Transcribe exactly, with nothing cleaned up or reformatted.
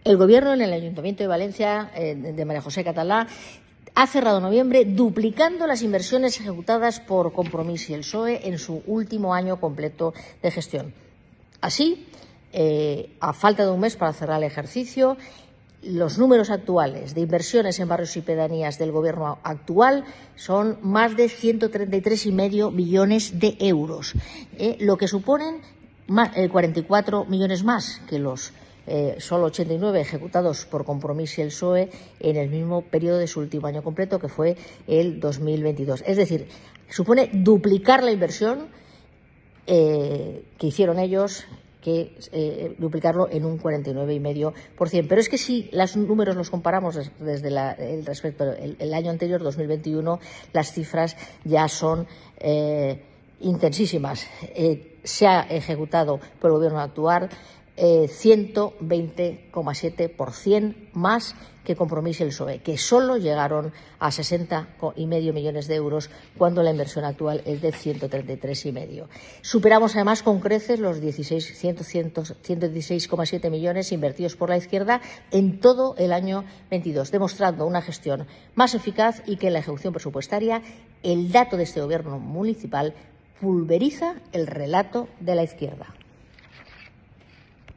El Gobierno en el Ayuntamiento de Valencia, eh, de María José Catalá, ha cerrado noviembre duplicando las inversiones ejecutadas por Compromís y el P S O E en su último año completo de gestión. Así, eh, a falta de un mes para cerrar el ejercicio, los números actuales de inversiones en barrios y pedanías del Gobierno actual son más de ciento treinta y tres coma cinco millones de euros, eh, lo que suponen más, eh, cuarenta y cuatro millones más que los eh, solo ochenta y nueve ejecutados por Compromís y el P S O E en el mismo periodo de su último año completo, que fue el dos mil veintidós. Es decir, supone duplicar la inversión eh, que hicieron ellos, que eh, duplicarlo en un cuarenta y nueve coma cinco por ciento. Pero es que si los números los comparamos desde la, el respecto el, el año anterior, dos mil veintiuno, las cifras ya son eh, intensísimas. Eh, se ha ejecutado por el Gobierno actual eh, ciento veinte coma siete por ciento más que Compromís y el P S O E, que solo llegaron a sesenta coma cinco millones de euros cuando la inversión actual es de ciento treinta y tres coma cinco. Superamos además con creces los ciento dieciséis coma siete millones invertidos por la izquierda en todo el año veintidós, demostrando una gestión más eficaz y que en la ejecución presupuestaria el dato de este Gobierno municipal pulveriza el relato de la izquierda.